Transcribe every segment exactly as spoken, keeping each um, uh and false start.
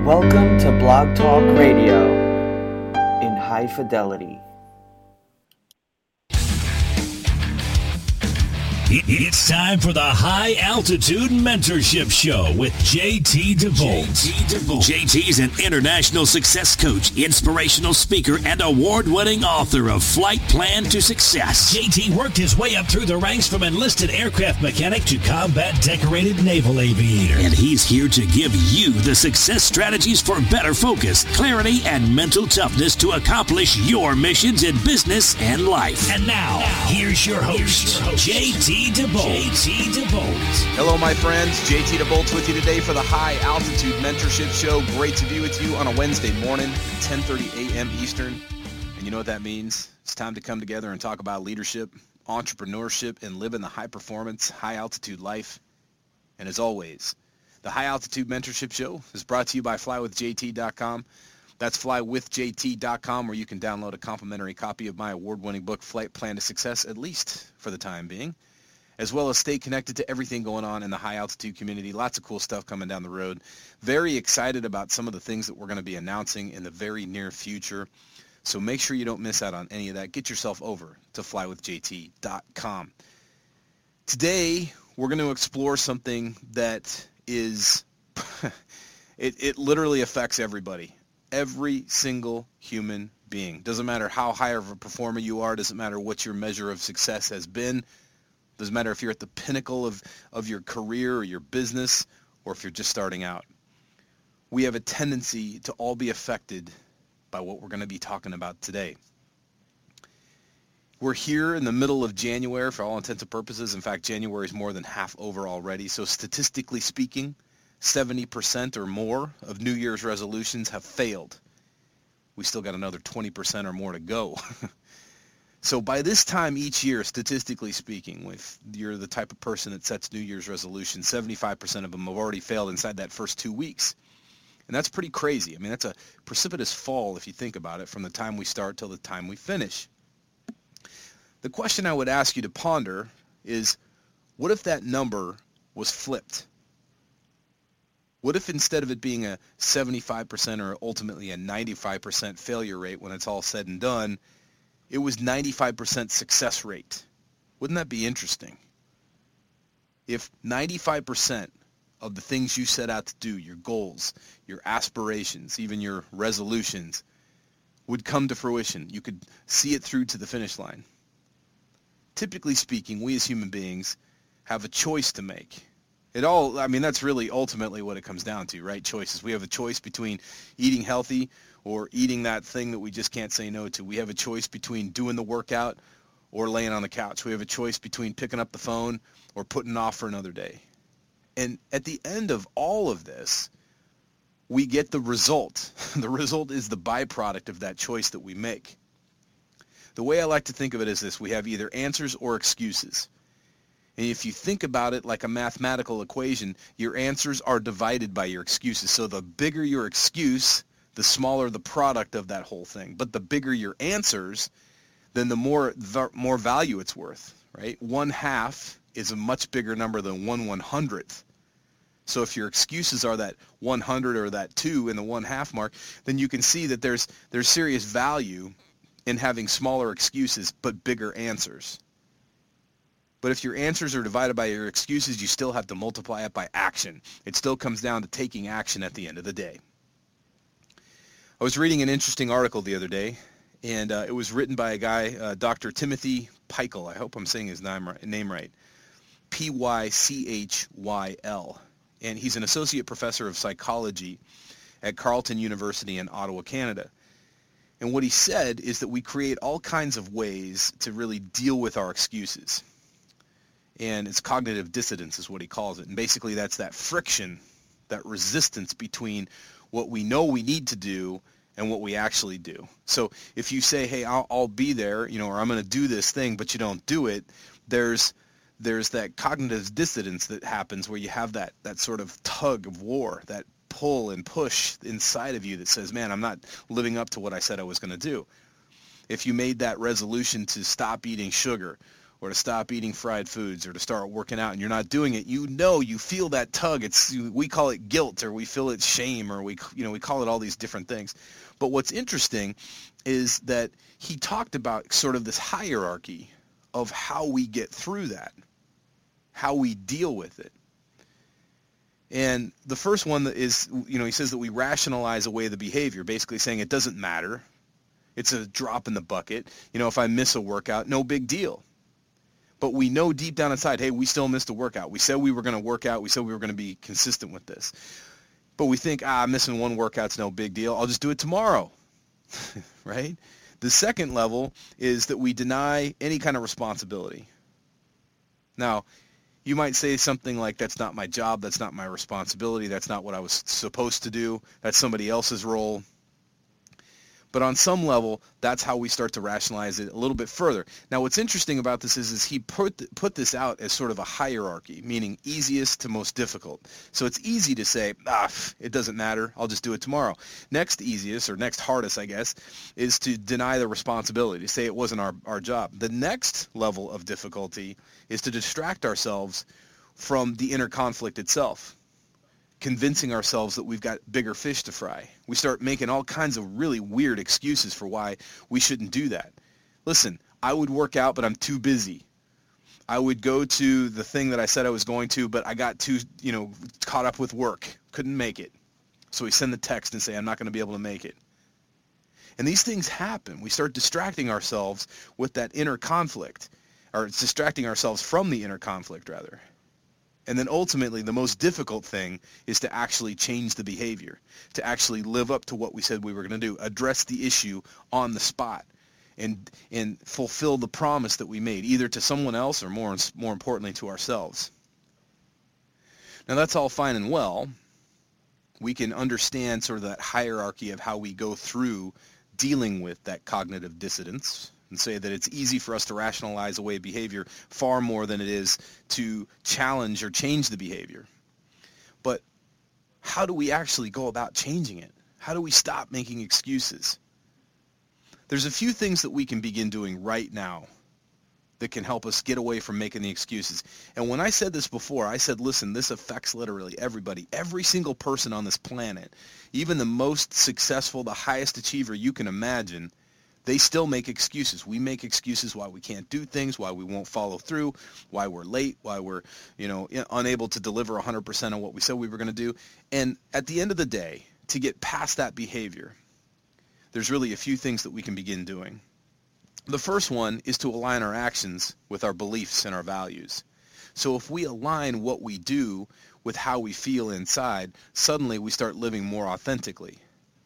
Welcome to Blog Talk Radio in high fidelity. It's time for the High Altitude Mentorship Show with J T DeVolt. J T DeVolt. J T is an international success coach, inspirational speaker, and award-winning author of Flight Plan to Success. J T worked his way up through the ranks from enlisted aircraft mechanic to combat decorated naval aviator. And he's here to give you the success strategies for better focus, clarity, and mental toughness to accomplish your missions in business and life. And now, now here's your host, here's your host J T DeVolt. J T DeVolt. Hello, my friends. J T DeVolt with you today for the High Altitude Mentorship Show. Great to be with you on a Wednesday morning, ten thirty a.m. Eastern. And you know what that means? It's time to come together and talk about leadership, entrepreneurship, and living the high-performance, high-altitude life. And as always, the High Altitude Mentorship Show is brought to you by fly with J T dot com. That's fly with J T dot com, where you can download a complimentary copy of my award-winning book, Flight Plan to Success, at least for the time being, as well as stay connected to everything going on in the high-altitude community. Lots of cool stuff coming down the road. Very excited about some of the things that we're going to be announcing in the very near future. So make sure you don't miss out on any of that. Get yourself over to fly with J T dot com. Today, we're going to explore something that is, it, it literally affects everybody. Every single human being. Doesn't matter how high of a performer you are. Doesn't matter what your measure of success has been. Doesn't matter if you're at the pinnacle of, of your career or your business, or if you're just starting out. We have a tendency to all be affected by what we're going to be talking about today. We're here in the middle of January for all intents and purposes. In fact, January is more than half over already. So statistically speaking, seventy percent or more of New Year's resolutions have failed. We still got another twenty percent or more to go. So by this time each year, statistically speaking, if you're the type of person that sets New Year's resolutions, seventy-five percent of them have already failed inside that first two weeks. And that's pretty crazy. I mean, that's a precipitous fall if you think about it, from the time we start till the time we finish. The question I would ask you to ponder is, what if that number was flipped? What if instead of it being a seventy-five percent or ultimately a ninety-five percent failure rate when it's all said and done, it was ninety-five percent success rate? Wouldn't that be interesting? If ninety-five percent of the things you set out to do, your goals, your aspirations, even your resolutions, would come to fruition, you could see it through to the finish line. Typically speaking, we as human beings have a choice to make. It all, I mean, that's really ultimately what it comes down to, right? Choices. We have a choice between eating healthy or eating that thing that we just can't say no to. We have a choice between doing the workout or laying on the couch. We have a choice between picking up the phone or putting it off for another day. And at the end of all of this, we get the result. The result is the byproduct of that choice that we make. The way I like to think of it is this: we have either answers or excuses. And if you think about it like a mathematical equation, your answers are divided by your excuses. So the bigger your excuse, the smaller the product of that whole thing. But the bigger your answers, then the more the more value it's worth, right? One half is a much bigger number than one one hundredth. So if your excuses are that one hundred or that two in the one half mark, then you can see that there's there's serious value in having smaller excuses but bigger answers. But if your answers are divided by your excuses, you still have to multiply it by action. It still comes down to taking action at the end of the day. I was reading an interesting article the other day, and uh, it was written by a guy, uh, Doctor Timothy Pychyl. I hope I'm saying his name right, name right. P Y C H Y L. And he's an associate professor of psychology at Carleton University in Ottawa, Canada. And what he said is that we create all kinds of ways to really deal with our excuses. And it's cognitive dissonance is what he calls it. And basically that's that friction, that resistance between what we know we need to do and what we actually do. So if you say, hey, I'll, I'll be there, you know, or I'm going to do this thing, but you don't do it, there's there's that cognitive dissonance that happens where you have that, that sort of tug of war, that pull and push inside of you that says, man, I'm not living up to what I said I was going to do. If you made that resolution to stop eating sugar, or to stop eating fried foods or to start working out and you're not doing it, you know, you feel that tug. It's, we call it guilt, or we feel it shame, or we, you know, we call it all these different things. But what's interesting is that he talked about sort of this hierarchy of how we get through that, how we deal with it. And the first one is, you know, he says that we rationalize away the behavior, basically saying it doesn't matter. It's a drop in the bucket. You know, if I miss a workout, no big deal. But we know deep down inside, hey, we still missed a workout. We said we were going to work out. We said we were going to be consistent with this. But we think, ah, missing one workout's no big deal. I'll just do it tomorrow, right? The second level is that we deny any kind of responsibility. Now, you might say something like, that's not my job, that's not my responsibility, that's not what I was supposed to do, that's somebody else's role. But on some level, that's how we start to rationalize it a little bit further. Now, what's interesting about this is, is he put, put this out as sort of a hierarchy, meaning easiest to most difficult. So it's easy to say, ah, it doesn't matter, I'll just do it tomorrow. Next easiest, or next hardest, I guess, is to deny the responsibility, to say it wasn't our, our job. The next level of difficulty is to distract ourselves from the inner conflict itself, convincing ourselves that we've got bigger fish to fry. We start making all kinds of really weird excuses for why we shouldn't do that. Listen, I would work out, but I'm too busy. I would go to the thing that I said I was going to, but I got too, you know, caught up with work. Couldn't make it. So we send the text and say, I'm not going to be able to make it. And these things happen. We start distracting ourselves with that inner conflict, or distracting ourselves from the inner conflict, rather. And then ultimately, the most difficult thing is to actually change the behavior, to actually live up to what we said we were going to do, address the issue on the spot, and and fulfill the promise that we made, either to someone else or more, more importantly to ourselves. Now, that's all fine and well. We can understand sort of that hierarchy of how we go through dealing with that cognitive dissonance, and say that it's easy for us to rationalize away behavior far more than it is to challenge or change the behavior. But how do we actually go about changing it? How do we stop making excuses? There's a few things that we can begin doing right now that can help us get away from making the excuses. And when I said this before, I said, listen, this affects literally everybody, every single person on this planet, even the most successful, the highest achiever you can imagine. They still make excuses. We make excuses why we can't do things, why we won't follow through, why we're late, why we're, you know, unable to deliver one hundred percent of what we said we were going to do. And at the end of the day, to get past that behavior, there's really a few things that we can begin doing. The first one is to align our actions with our beliefs and our values. So if we align what we do with how we feel inside, suddenly we start living more authentically.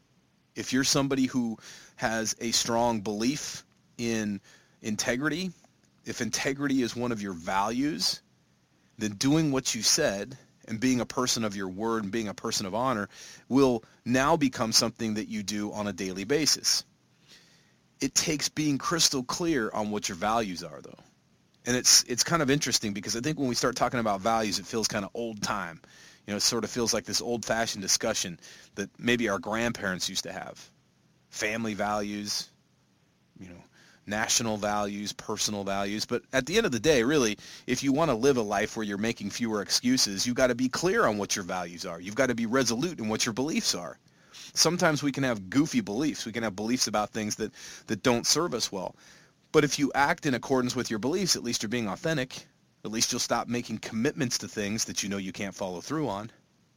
If you're somebody who has a strong belief in integrity, if integrity is one of your values, then doing what you said and being a person of your word and being a person of honor will now become something that you do on a daily basis. It takes being crystal clear on what your values are, though. And it's it's kind of interesting because I think when we start talking about values, it feels kind of old time. You know, it sort of feels like this old-fashioned discussion that maybe our grandparents used to have. Family values, you know, national values, personal values. But at the end of the day, really, if you want to live a life where you're making fewer excuses, you've got to be clear on what your values are. You've got to be resolute in what your beliefs are. Sometimes we can have goofy beliefs. We can have beliefs about things that, that don't serve us well. But if you act in accordance with your beliefs, at least you're being authentic. At least you'll stop making commitments to things that you know you can't follow through on.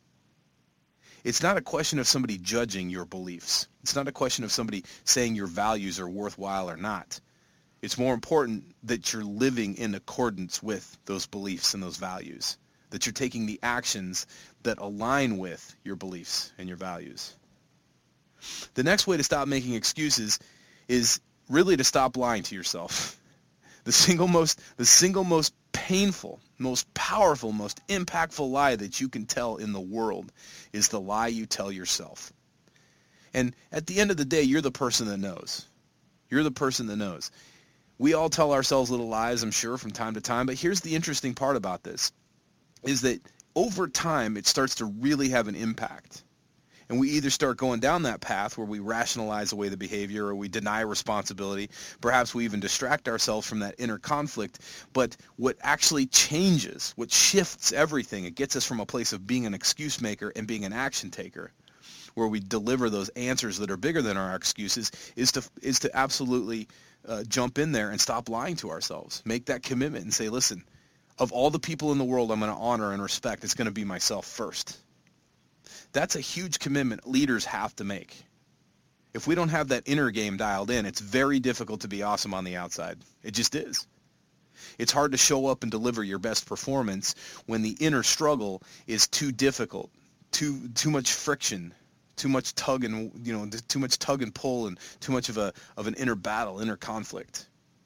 It's not a question of somebody judging your beliefs. It's not a question of somebody saying your values are worthwhile or not. It's more important that you're living in accordance with those beliefs and those values, that you're taking the actions that align with your beliefs and your values. The next way to stop making excuses is really to stop lying to yourself. The single most, the single most painful, most powerful, most impactful lie that you can tell in the world is the lie you tell yourself. And at the end of the day, you're the person that knows. You're the person that knows. We all tell ourselves little lies, I'm sure, from time to time. But here's the interesting part about this, is that over time, it starts to really have an impact. And we either start going down that path where we rationalize away the behavior or we deny responsibility. Perhaps we even distract ourselves from that inner conflict. But what actually changes, what shifts everything, it gets us from a place of being an excuse maker and being an action taker, where we deliver those answers that are bigger than our excuses, is to is to absolutely uh, jump in there and stop lying to ourselves. Make that commitment and say, listen, of all the people in the world I'm going to honor and respect, it's going to be myself first. That's a huge commitment leaders have to make. If we don't have that inner game dialed in, it's very difficult to be awesome on the outside. It just is. It's hard to show up and deliver your best performance when the inner struggle is too difficult, too too much friction, too much tug and you know too much tug and pull, and too much of a of an inner battle, inner conflict.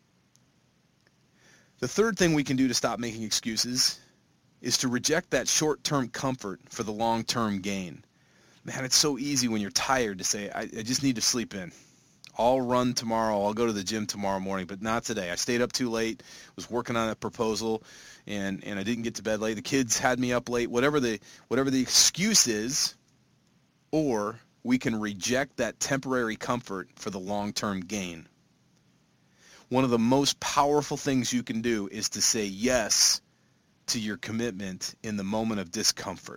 The third thing we can do to stop making excuses is to reject that short-term comfort for the long-term gain. Man, it's so easy when you're tired to say, I, I just need to sleep in. I'll run tomorrow. I'll go to the gym tomorrow morning, but not today. I stayed up too late, was working on a proposal, and, and I didn't get to bed late. The kids had me up late. Whatever the whatever the excuse is, or we can reject that temporary comfort for the long-term gain. One of the most powerful things you can do is to say yes to your commitment in the moment of discomfort.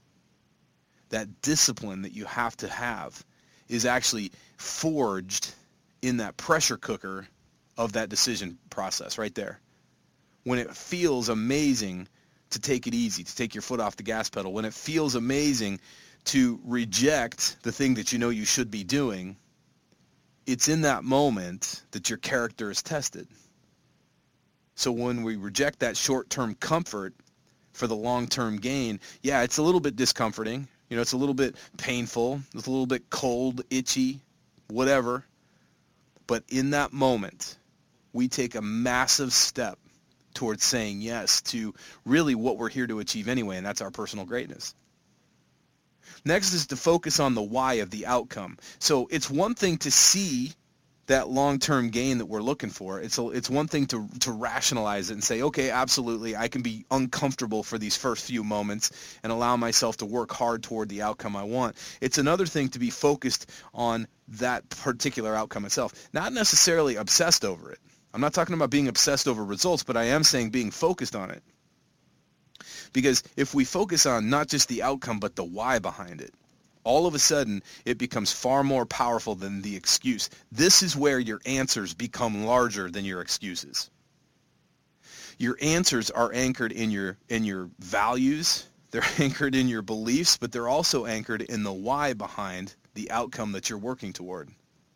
That discipline that you have to have is actually forged in that pressure cooker of that decision process right there. When it feels amazing to take it easy, to take your foot off the gas pedal, when it feels amazing to reject the thing that you know you should be doing, it's in that moment that your character is tested. So when we reject that short-term comfort for the long-term gain, yeah, it's a little bit discomforting. You know, it's a little bit painful. It's a little bit cold, itchy, whatever. But in that moment, we take a massive step towards saying yes to really what we're here to achieve anyway, and that's our personal greatness. Next is to focus on the why of the outcome. So it's one thing to see that long-term gain that we're looking for. It's a, it's one thing to to rationalize it and say, okay, absolutely, I can be uncomfortable for these first few moments and allow myself to work hard toward the outcome I want. It's another thing to be focused on that particular outcome itself, not necessarily obsessed over it. I'm not talking about being obsessed over results, but I am saying being focused on it. Because if we focus on not just the outcome, but the why behind it, all of a sudden, it becomes far more powerful than the excuse. This is where your answers become larger than your excuses. Your answers are anchored in your in your values. They're anchored in your beliefs, but they're also anchored in the why behind the outcome that you're working toward.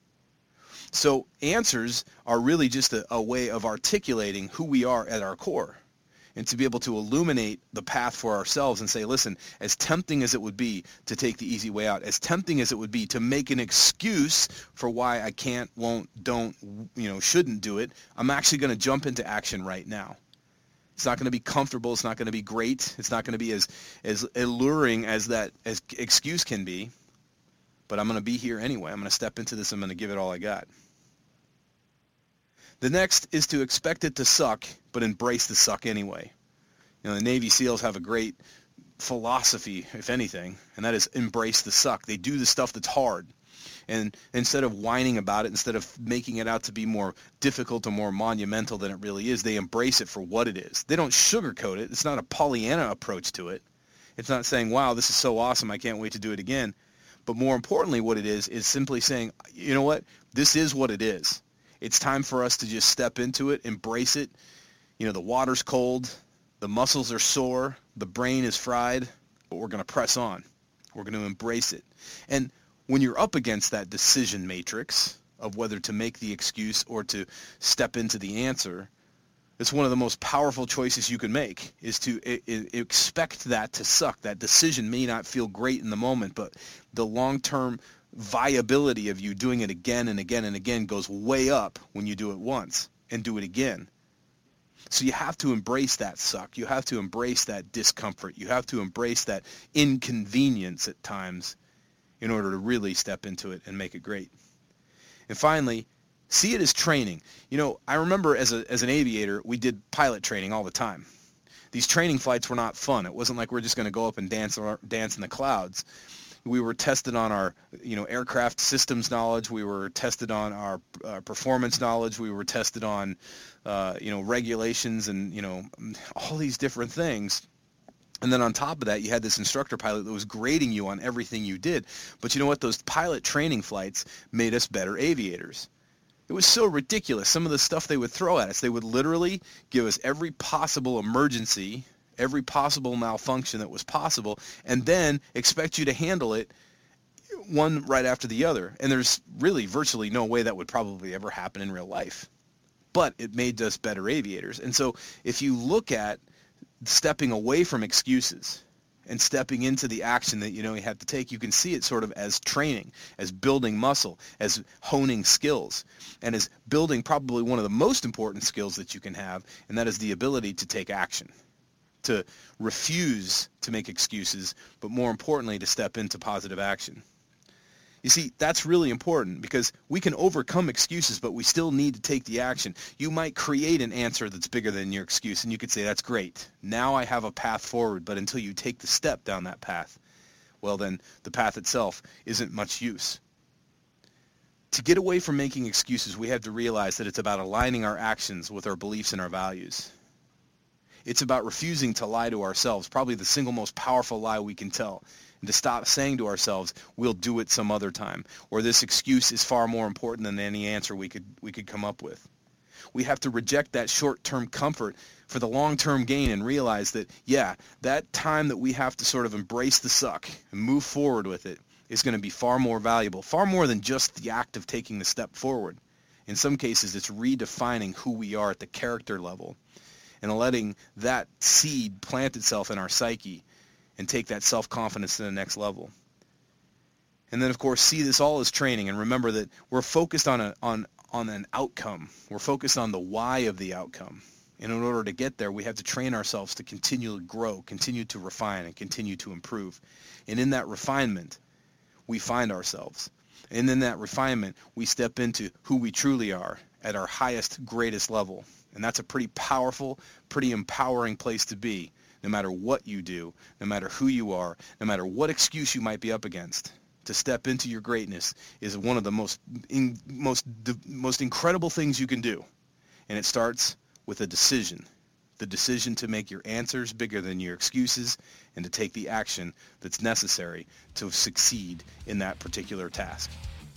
So answers are really just a, a way of articulating who we are at our core. And to be able to illuminate the path for ourselves and say, listen, as tempting as it would be to take the easy way out, as tempting as it would be to make an excuse for why I can't, won't, don't, you know, shouldn't do it, I'm actually going to jump into action right now. It's not going to be comfortable. It's not going to be great. It's not going to be as, as alluring as that as excuse can be. But I'm going to be here anyway. I'm going to step into this. I'm going to give it all I got. The next is to expect it to suck, but embrace the suck anyway. You know, the Navy SEALs have a great philosophy, if anything, and that is embrace the suck. They do the stuff that's hard. And instead of whining about it, instead of making it out to be more difficult or more monumental than it really is, they embrace it for what it is. They don't sugarcoat it. It's not a Pollyanna approach to it. It's not saying, wow, this is so awesome, I can't wait to do it again. But more importantly, what it is, is simply saying, you know what, this is what it is. It's time for us to just step into it, embrace it. You know, the water's cold, the muscles are sore, the brain is fried, but we're going to press on. We're going to embrace it. And when you're up against that decision matrix of whether to make the excuse or to step into the answer, it's one of the most powerful choices you can make, is to I- I expect that to suck. That decision may not feel great in the moment, but the long-term viability of you doing it again and again and again goes way up when you do it once and do it again. So you have to embrace that suck. You have to embrace that discomfort. You have to embrace that inconvenience at times in order to really step into it and make it great. And finally, see it as training. You know, I remember as a as an aviator, we did pilot training all the time. These training flights were not fun. It wasn't like we're just going to go up and dance or dance in the clouds. We were tested on our, you know, aircraft systems knowledge. We were tested on our uh, performance knowledge. We were tested on, uh, you know, regulations and, you know, all these different things. And then on top of that, you had this instructor pilot that was grading you on everything you did. But you know what? Those pilot training flights made us better aviators. It was so ridiculous. Some of the stuff they would throw at us, they would literally give us every possible emergency, every possible malfunction that was possible, and then expect you to handle it one right after the other. And there's really virtually no way that would probably ever happen in real life. But it made us better aviators. And so if you look at stepping away from excuses and stepping into the action that you know you have to take, you can see it sort of as training, as building muscle, as honing skills, and as building probably one of the most important skills that you can have, and that is the ability to take action, to refuse to make excuses, but more importantly, to step into positive action. You see, that's really important because we can overcome excuses, but we still need to take the action. You might create an answer that's bigger than your excuse, and you could say, that's great. Now I have a path forward, but until you take the step down that path, well, then the path itself isn't much use. To get away from making excuses, we have to realize that it's about aligning our actions with our beliefs and our values. It's about refusing to lie to ourselves, probably the single most powerful lie we can tell. And to stop saying to ourselves, we'll do it some other time, or this excuse is far more important than any answer we could we could come up with. We have to reject that short-term comfort for the long-term gain and realize that, yeah, that time that we have to sort of embrace the suck and move forward with it is going to be far more valuable, far more than just the act of taking the step forward. In some cases, it's redefining who we are at the character level and letting that seed plant itself in our psyche and take that self-confidence to the next level. And then, of course, see this all as training, and remember that we're focused on a, on on an outcome. We're focused on the why of the outcome. And in order to get there, we have to train ourselves to continually grow, continue to refine, and continue to improve. And in that refinement, we find ourselves. And in that refinement, we step into who we truly are at our highest, greatest level. And that's a pretty powerful, pretty empowering place to be. No matter what you do, no matter who you are, no matter what excuse you might be up against, to step into your greatness is one of the most in, most most incredible things you can do. And it starts with a decision. The decision to make your answers bigger than your excuses and to take the action that's necessary to succeed in that particular task.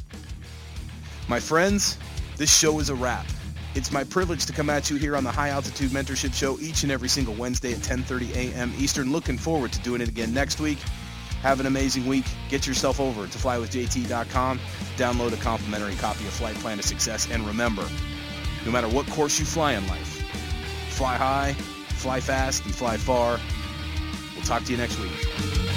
My friends, this show is a wrap. It's my privilege to come at you here on the High Altitude Mentorship Show each and every single Wednesday at ten thirty a.m. Eastern. Looking forward to doing it again next week. Have an amazing week. Get yourself over to fly with j t dot com. Download a complimentary copy of Flight Plan to Success. And remember, no matter what course you fly in life, fly high, fly fast, and fly far. We'll talk to you next week.